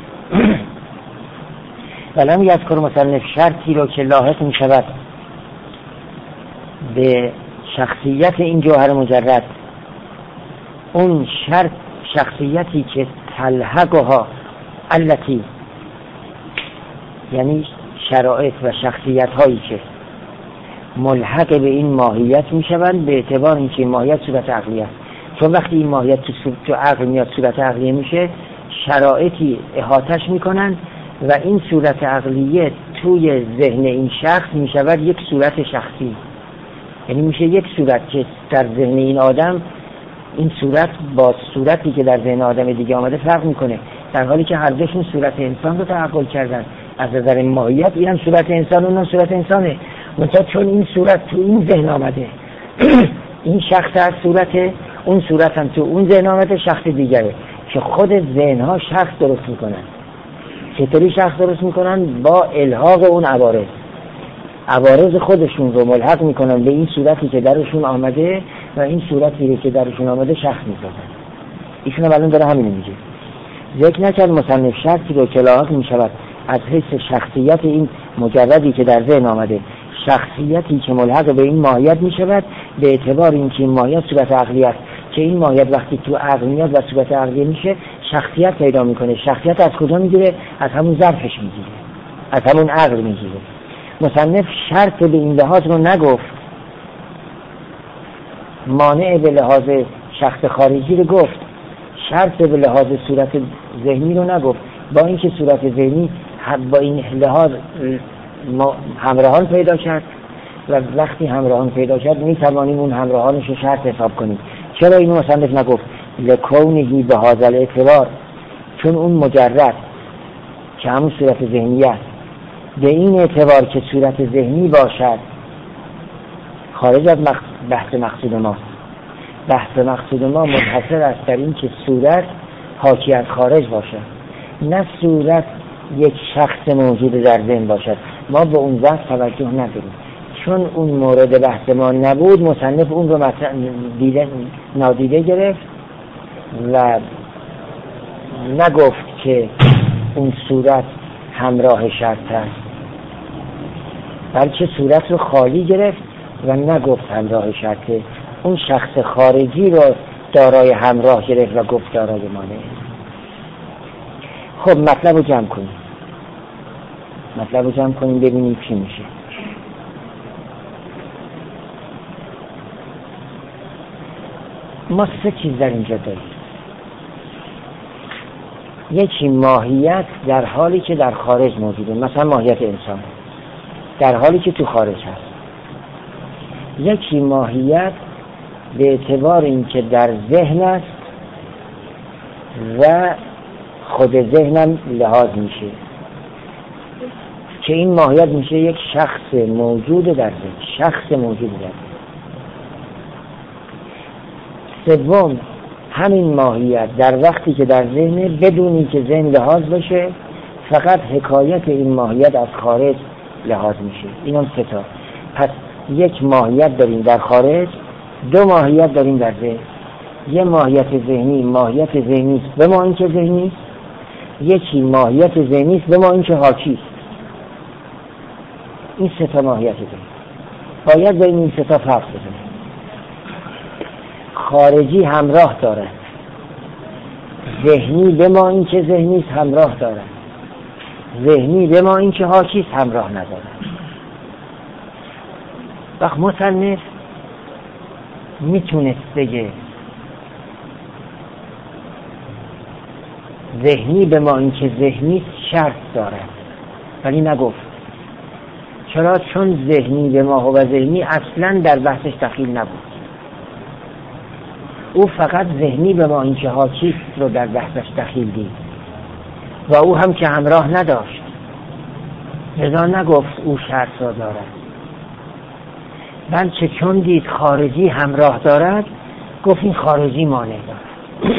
ولم یذکر مصنف شرطی رو که لاحق می شود به شخصیت این جوهر مجرد، اون شرط شخصیتی که تلحقها التي، یعنی شرایط و شخصیت هایی که ملحق به این ماهیت می شوند به اعتبار اینکه این ماهیت صورت عقلی است. چون وقتی این ماهیت تو, تو عقل میاد صورت عقلیه میشه، شرایطی احاطش میکنن و این صورت عقلیه توی ذهن این شخص می شود یک صورت شخصی. یعنی میشه یک صورت که در ذهن این آدم، این صورت با صورتی که در ذهن آدم دیگه آمده فرق میکنه، در حالی که هر دوشون صورت انسان رو تعقل کردن. از نظر ماهیت این هم صورت انسان، اون هم صورت انسانه، منتها چون این صورت تو این ذهن آمده این شخص از صورت، اون صورت هم تو اون ذهن آمده شخص دیگره، که خود ذهن ها شخص درست میکنن. چطوری شخص درست میکنن؟ با الحاق اون عوارض، عوارض خودشون رو ملحق میکنن به این صورتی که درشون آمده و این صورتی که درشون آمده شخص میسازن. ایشون الان داره همین میگه. ذکر نکرد مصنف شرطی رو که لاحق میشود از حیث شخصیت این مجردی که در ذهن آمده، شخصیتی که ملحق به این ماهیت میشود به اعتبار اینکه این ماهیت صورت عقلی است، که این ماهیت وقتی تو عقل میاد و صورت عقلی میشه شخصیت پیدا میکنه. شخصیت از کجا میگیره؟ از همون ظرفش میگیره، از همون عقل میگیره. مصنف شرط به این لحاظ رو نگفت، مانع به لحاظ شخص خارجی رو گفت، شرط به لحاظ صورت ذهنی رو نگفت. با اینکه صورت ذهنی با این لحاظ همراهان پیدا کرد، و وقتی همراهان پیدا شد می توانیم اون همراهانش رو شرط حساب کنیم. چرا اینو مصنف نگفت؟ لکونهی به هذا الاعتبار، چون اون مجرد که همون صورت ذهنی است به این اعتبار که صورت ذهنی باشد خارج از بحث مقصود ما. بحث مقصود ما منحصر است در این که صورت حاکی از خارج باشد، نه صورت یک شخص موجود در ذهن باشد. ما به اون وقت توجه نداریم، چون اون مورد بحث ما نبود مصنف اون رو دیده نادیده گرفت و نگفت که اون صورت همراه شرط است، بلکه صورت رو خالی گرفت و نگفت همراه شرطه. اون شخص خارجی رو دارای همراه گرفت و گفت دارای مانع. خب مطلب رو جمع کنیم مطلب رو جمع کنیم ببینیم چی میشه. ما سه چیز در اینجا داریم. یکی ماهیت در حالی که در خارج موجوده، مثلا ماهیت انسان در حالی که تو خارج هست. یکی ماهیت به اعتبار این که در ذهن است و خود ذهنم لحاظ میشه، که این ماهیت میشه یک شخص موجود در ذهن، شخص موجود در ذهن. سوم همین ماهیت در وقتی که در ذهن بدونی که ذهن لحاظ بشه، فقط حکایت این ماهیت از خارج لحاظ میشه. این هم سه تا. پس یک ماهیت داریم در خارج، دو ماهیت داریم در ذهن. یه ماهیت ذهنی ماهیت ذهنی است به ما این که ذهنی است، یکی ماهیت ذهنی است به ما این که حاکی است. این سه تا ماهیت داریم. باید بین این سه تا فرق بزنیم. خارجی همراه دارد، ذهنی به ما این که ذهنی است همراه دارد، ذهنی به ما این که حاکی است همراه ندارد. وقت مصنف میتونست بگه ذهنی به ما این که ذهنی شرط دارد، ولی نگفت. چرا؟ چون ذهنی به ما و ذهنی اصلا در بحثش دخیل نبود. او فقط ذهنی به ما این که حاکی رو در بحثش دخیل دید و او هم که همراه نداشت، لذا نگفت او شرط را دارد، بلکه چون دید خارجی همراه دارد گفت این خارجی مانع دارد.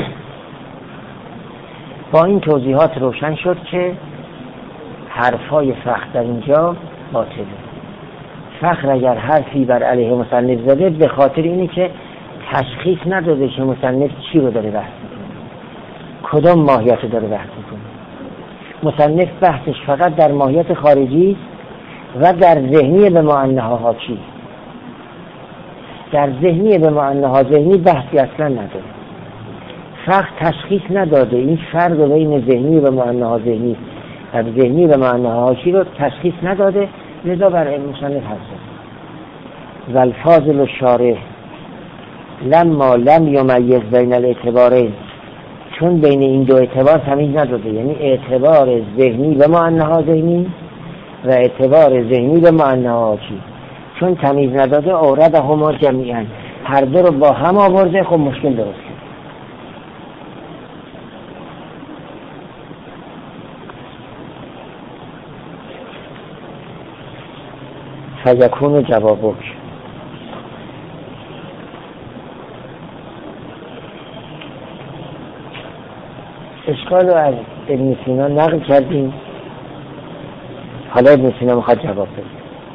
با این توضیحات روشن شد که حرفای فخر در اینجا باطله. فخر اگر حرفی بر علیه مصنف زده به خاطر اینه که تشخیص نداده که مصنف چی رو داره بحث میکنه، کدام ماهیت رو داره بحث میکنه. مصنف بحثش فقط در ماهیت خارجی و در ذهنی به معناها حاکی. در ذهنی به معناها ذهنی بحثی اصلا نداره. فقط تشخیص نداده این فرق بین ذهنی و معناها ذهنی و ذهنی و معناها حاکی رو تشخیص نداده، لذا بر مصنف حسد. و الفاضل الشارح لما لم یمیز بین الاعتبارین، چون بین این دو اعتبار تمیز نداده، یعنی اعتبار ذهنی به معناها ذهنی و اعتبار ذهنی به معناها حاکی، چون تمیز نداده اورد هما جمیعا، هر دو رو با هم آورده. خب مشکل درست شد. فیکون جوابک. اشکال رو از ابن سینا نقل کردیم، حالا ابن سینا میخواد جواب بده.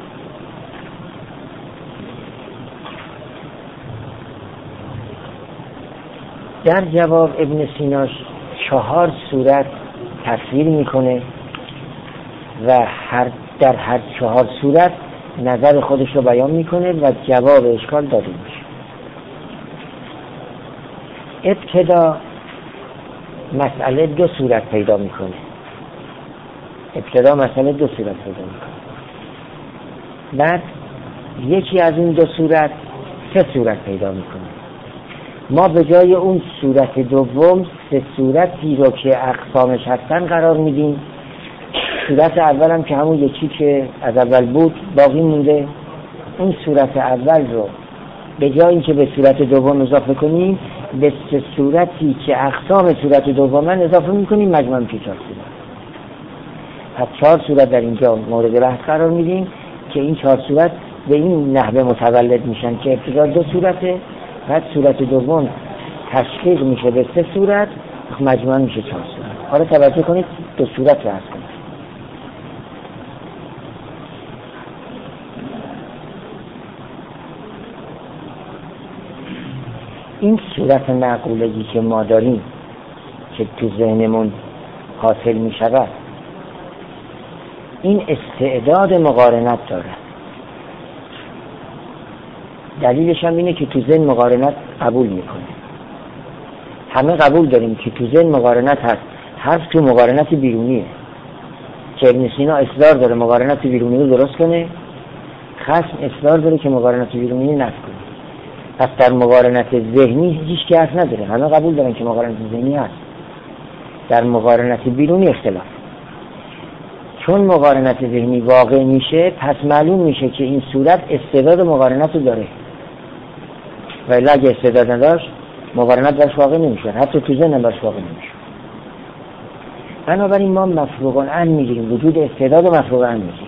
در جواب ابن سینا چهار صورت تصویر میکنه و هر در هر چهار صورت نظر خودش رو بیان میکنه و جواب اشکال داده میشه. ابتدا مسئله دو صورت پیدا میکنه. ابتدا مسئله دو صورت پیدا میکنه. بعد یکی از این دو صورت سه صورت پیدا میکنه. ما به جای اون صورت دوم سه صورتی رو که اقسامش هستن قرار میدیم. صورت اول هم که همون یکی که از اول بود باقی مونده، اون صورت اول رو به جای اینکه به صورت دوم اضافه کنیم به صورتی که اقسام صورت دوم اضافه میکنیم، مجموع میشه چهار صورت. پس چهار صورت در اینجا مورد بحث قرار میدیم که این چهار صورت به این نحوه متولد میشن که ابتدا دو صورته، بعد صورت دوم تشقیق میشه به سه صورت، مجموع میشه چهار صورت. حالا توجه کنید دو صورت رو هست کنید. این صورت معقوله‌ای که ما داریم که تو ذهنمون حاصل می شود، این استعداد مقارنت داره. دلیلش هم اینه که تو ذهن مقارنت قبول میکنه. همه قبول داریم که تو ذهن مقارنت هست. حرف تو مقارنت بیرونیه که ابن سینا اصرار داره مقارنت بیرونی رو درست کنه، خصم اصرار داره که مقارنت بیرونی نفی کنه. پس در مقارنت ذهنی هیچ که حرف نداره، همه قبول دارن که مقارنت ذهنی هست. در مقارنت بیرونی اختلاف. چون مقارنت ذهنی واقع میشه، پس معلوم میشه که این صورت استعداد مقارنت رو داره، ولی اگه استعداد نداشت مقارنت برش واقع نمیشه، حتی تو ذهن برش واقع نمیشه. بنابراین ما مفروغ عن میگیریم، وجود استعداد و مفروغ عن میگیریم.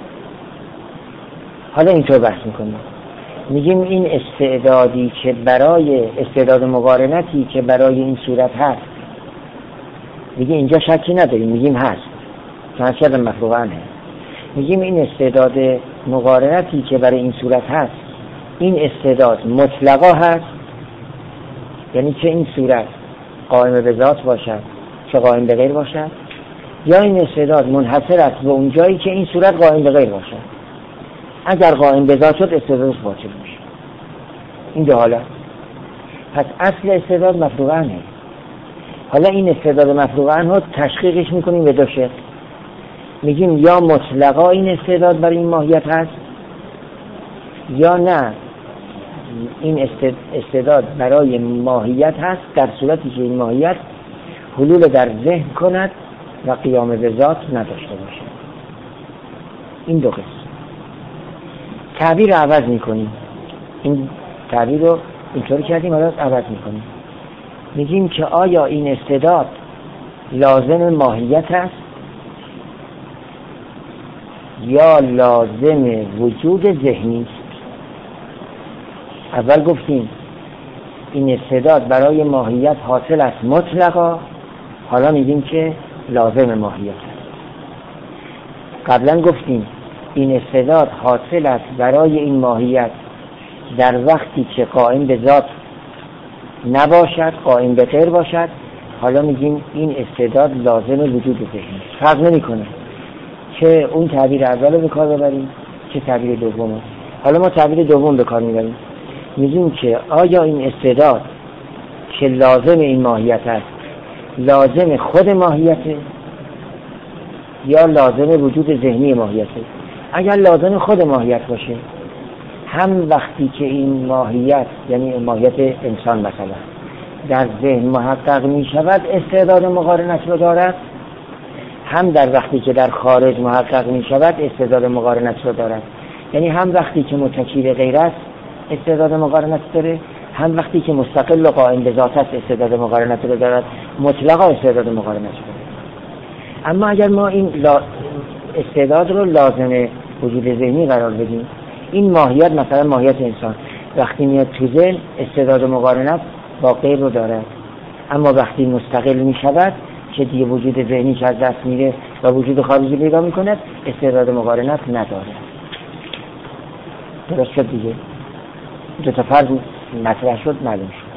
حالا اینطور بحث میکنیم، میگیم این استعدادی که برای استعداد مقارنتی که برای این صورت هست، میگه اینجا شکی نداریم، میگیم هست، چنانچه مفروغ عنه. میگیم این استعداد مقارنتی که برای این صورت هست، این استعداد مطلقا هست، یعنی چه این صورت قائم به ذات باشد چه قائم به غیر باشد، یا این استعداد منحصر است به اون جایی که این صورت قائم به غیر باشد. اگر قائم به ذات شد استعدادش باطل میشه. این دو حالت. پس اصل استعداد مفروغ عنه. حالا این استعداد مفروغ عنه رو تشقیقش میکنیم به دو شکل. میگیم یا مطلقا این استعداد برای این ماهیت هست، یا نه این استعداد برای ماهیت هست در صورتی که این ماهیت حلول در ذهن کند و قیام به ذات نداشته باشه. این دو قسم. تعبیر رو عوض میکنیم. این تعبیر رو اینطوری کردیم، حالا عوض میکنیم. میگیم که آیا این استعداد لازم ماهیت هست یا لازم وجود ذهنی است؟ اول گفتیم این استعداد برای ماهیت حاصل است مطلقا، حالا میگیم که لازم ماهیت است. قبلا گفتیم این استعداد حاصل است برای این ماهیت در وقتی که قائم به ذات نباشد، قائم به غیر باشد. حالا میگیم این استعداد لازم وجود ذهنی. فرق نمیکنه که اون تعبیر اول رو به کار ببریم که تعبیر دوم. حالا ما تعبیر دوم به کار میبریم، میگیم که آیا این استعداد که لازم این ماهیت است لازم خود ماهیته یا لازم وجود ذهنی ماهیته؟ اگر لازم خود ماهیت باشه، هم وقتی که این ماهیت یعنی ماهیت انسان مثلا در ذهن محقق می شود استعداد مقارنت رو دارد، هم در وقتی که در خارج محقق می شود استعداد مقارنت رو دارد. یعنی هم وقتی که متکی به غیر است استعداد مقارنت داره، هم وقتی که مستقل و قائم به ذات است استعداد مقارنت رو دارد، مطلقا استعداد مقارنت داره. اما اگر ما این استعداد رو لازم وجود ذهنی قرار بدیم، این ماهیت مثلا ماهیت انسان وقتی میاد تو ذهن استعداد مقارنت با غیر رو دارد، اما وقتی مستقل می شود که دیگه وجود ذهنی از دست میره و وجود خارجی پیدا میکند استعداد مقارنت نداره. درست شد دیگه؟ دو تا فرض مطرح شد، معلوم شد.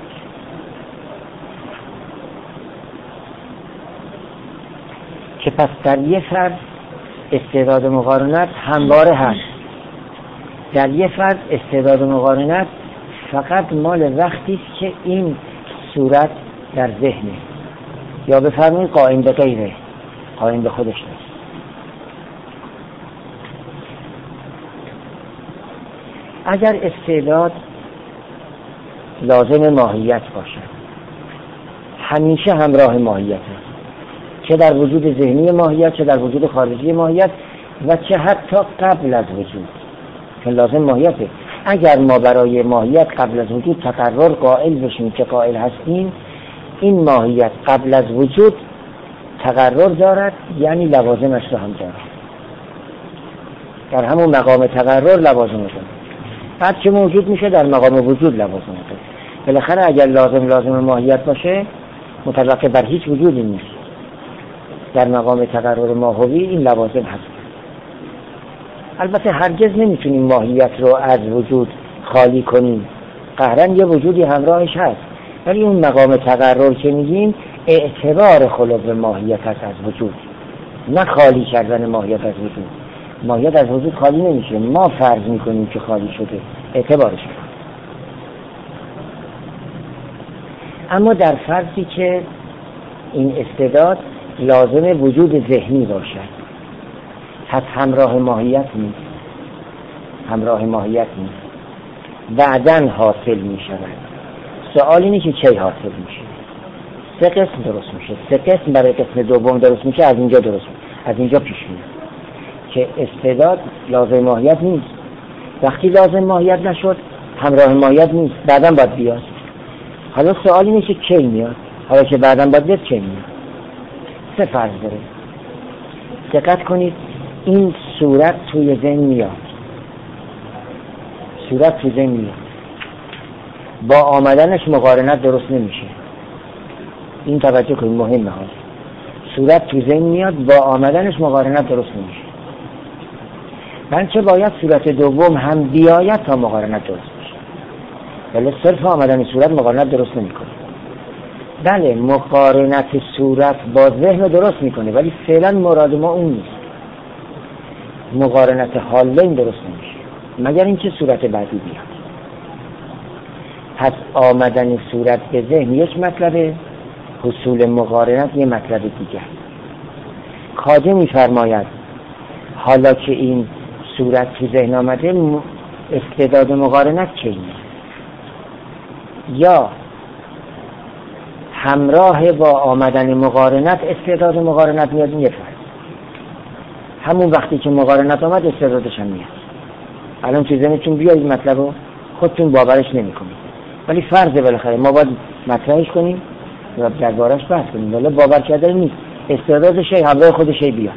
که پس در یه فرد استعداد مقارنت همواره هست، در یه فرد استعداد مقارنت فقط مال وقتی است که این صورت در ذهنه، یا بفرمایید قائم به غیره، قائم به خودش نیست. اگر استعداد لازم ماهیت باشد، همیشه همراه ماهیت است، چه در وجود ذهنی ماهیت، چه در وجود خارجی ماهیت، و چه حتی قبل از وجود. چون لازم ماهیته. اگر ما برای ماهیت قبل از وجود تقرر قائل بشیم که قائل هستیم، این ماهیت قبل از وجود تقرر دارد، یعنی لوازمش رو هم دارد. در همون مقام تقرر لوازم دارد، بعد که موجود میشه در مقام وجود لوازم دارد. بالاخره اگر لازم لازم ماهیت باشه متوقف بر هیچ وجودی نیست. در مقام تقرر ماهوی این لوازم هست. البته هرگز نمیتونیم ماهیت رو از وجود خالی کنیم، قهرن یه وجودی همراهش هست، ولی اون مقام تقرر که میگیم اعتبار خلق ماهیت هست از وجود، نه خالی کردن ماهیت از وجود. ماهیت از وجود خالی نمیشه، ما فرض میکنیم که خالی شده، اعتبارش هست. اما در فرضی که این استعداد لازم وجود ذهنی باشد، پس همراه ماهیت نیست، همراه ماهیت نیست، بعداً حاصل می شود. سوال اینه که کی حاصل میشه؟ سه قسم درست میشه. سه قسم برای قسم دوم درست میشه، از اینجا درست میشه، از اینجا پیش میاد که استعداد لازم ماهیت نیست. وقتی لازم ماهیت نشد همراه ماهیت نیست، بعداً باید بیاد. حالا سوال اینه که کی میاد؟ حالا که بعداً باید بیاد کی میاد؟ سه فرض داره. دقت کنید، این صورت توی ذهن میاد، صورت توی ذهن میاد، با آمدنش مقارنت درست نمیشه. این توجه کنید، مهمه ها. صورت توی ذهن میاد، با آمدنش مقارنت درست نمیشه، بلکه باید صورت دوم هم بیاید تا مقارنت درست میشه. ولی صرف آمدن صورت مقارنت درست نمیکنه. بله مقارنت صورت با ذهن درست میکنه، ولی فعلا مراد ما اون نیست. مقارنت حالین درست نمیشه مگر اینکه صورت بعدی بیاد. پس آمدن صورت به ذهن یک مطلبه، حصول مقارنت یک مطلب دیگر. خواجه میفرماید حالا که این صورت تو ذهن آمده، استعداد مقارنت چیه؟ یا همراه با آمدن مقارنت استعداد مقارنت میاد؟ این یه فرق. همون وقتی که مقارنت آمد استعدادش هم میاد. الان تو ذهنتون بیاید مطلب رو، خودتون باورش نمی کنید، ولی فرضه بالاخره ما باید مطرحش کنیم و دربارش بحث کنیم. ولی باور کردن نیست، استعدادش همراه خودش بیاد،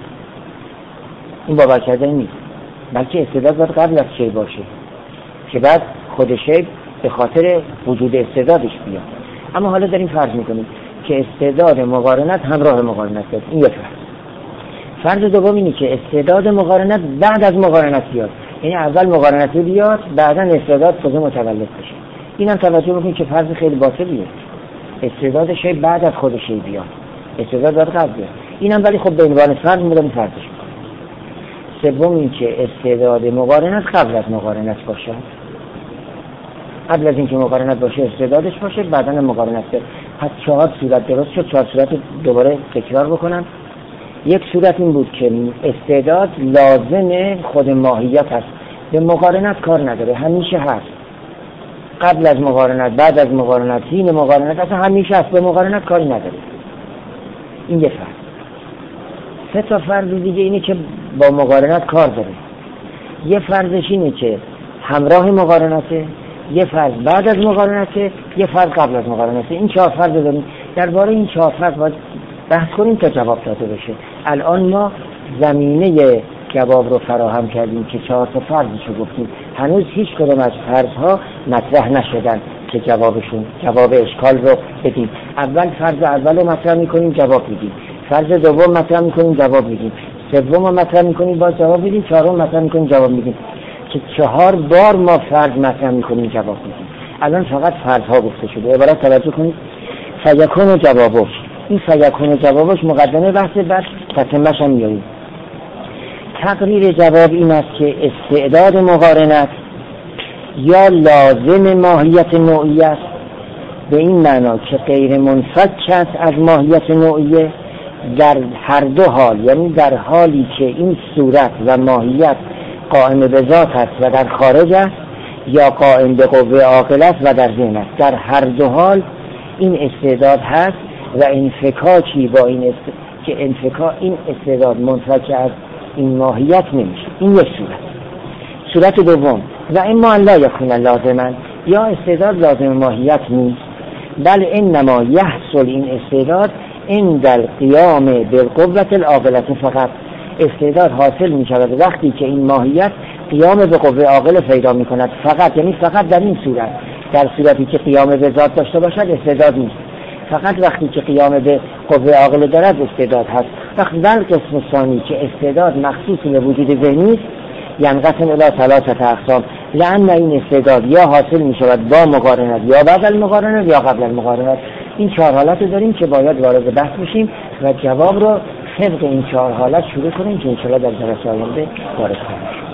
این باور کردن نیست، بلکه استعداد باید قبل از شی باشه که بعد خودش به خاطر وجود استعدادش بیاد. اما حالا داریم فرض میکنیم که استعداد مقارنت همراه مقارنت بیاد. این یه فرض. فرض دوم اینه که استعداد مقارنت بعد از مقارنت بیاد، یعنی اول مقارنت بیاد بعدا استعداد خود متولد بشه. اینم توجه بکنید که فرض خیلی باطلیه. استعداد شی بعد از خود شی بیاد، استعداد باید قبل بیاد. اینم ولی خب به عنوان فرض میذاریم فرضش میکنیم. سوم این که استعداد مقارنت قبل از مقارنت باشه، قبل از اینکه مقارنت باشه استعدادش باشه، بعدا مقارنت بیاد. پس چهار صورت درست شد. چهار صورت دوباره تکرار بکنم. یک صورت این بود که استعداد لازم خود ماهیت هست، به مقارنت کار نداره، همیشه هست. قبل از مقارنت، بعد از مقارنت، حین مقارنت، اصلا همیشه هست، به مقارنت کاری نداره. این یه فرض. سه تا فرض دیگه اینه که با مقارنت کار داره. یه فرضش اینه که همراه مقارنته، یه فرض بعد از مقارنته، یه فرض قبل از مقارنته. این چهار فرض داریم. درباره این چهار فرض باید بحث کنیم تا جواب داده بشه. الان ما زمینه جواب رو فراهم کردیم که چهار تا فرضشو گفتیم. هنوز هیچ کدوم از فرضها مطرح نشدن که جوابشون جواب اشکال رو بدیم. اول فرض اول رو مطرح میکنیم جواب میدیم، فرض دوم مطرح میکنیم جواب میدیم، سوم رو مطرح میکنیم باز جواب میدیم، چهارم مطرح میکنیم جواب میدیم. که چهار بار ما فرض مطرح میکنیم جواب میدیم. الان فقط فرضها گفته شده. عبارت توجه کنید. فیکون و جوابش، این فیکون و جوابش مقدمه بحث، بعد تتمه‌اش هم میاریم. تقریر جواب این است که استعداد مقارنت یا لازم ماهیت نوعی است، به این معنا که غیر منفک است از ماهیت نوعیه در هر دو حال، یعنی در حالی که این صورت و ماهیت قائم به ذات است و در خارج است، یا قائم به قوه عاقل است و در ذهن است. در هر دو حال این استعداد هست و انفکاکی با این است که انفکاک این استعداد منفک از این ماهیت نمیشه. این یک صورت. صورت دوم و اما لا یکون لازما، یا استعداد لازم ماهیت نیست، بل انما یحصل این استعداد عند القیام بالقوة العاقلة فقط. استعداد حاصل می شود وقتی که این ماهیت قیام به قوه عاقله پیدا می کند، فقط، یعنی فقط در این صورت. در صورتی که قیام به ذات داشته باشد استعداد نیست، فقط وقتی که قیام به قوه عاقله دارد استعداد هست. وقتی در قسم ثانی که استعداد مخصوص به وجود ذهنی است، ینقسم الی ثلاثه اقسام، لأن این استعداد یا حاصل می شود با مقارنت یا بعد المقارنت یا قبل المقارنت. این چهار حالت رو داریم که باید وارد بحث بشیم و جواب رو طبق این چهار حالت شروع کنیم که انشاءالله در جلسه آینده وارد کنیم.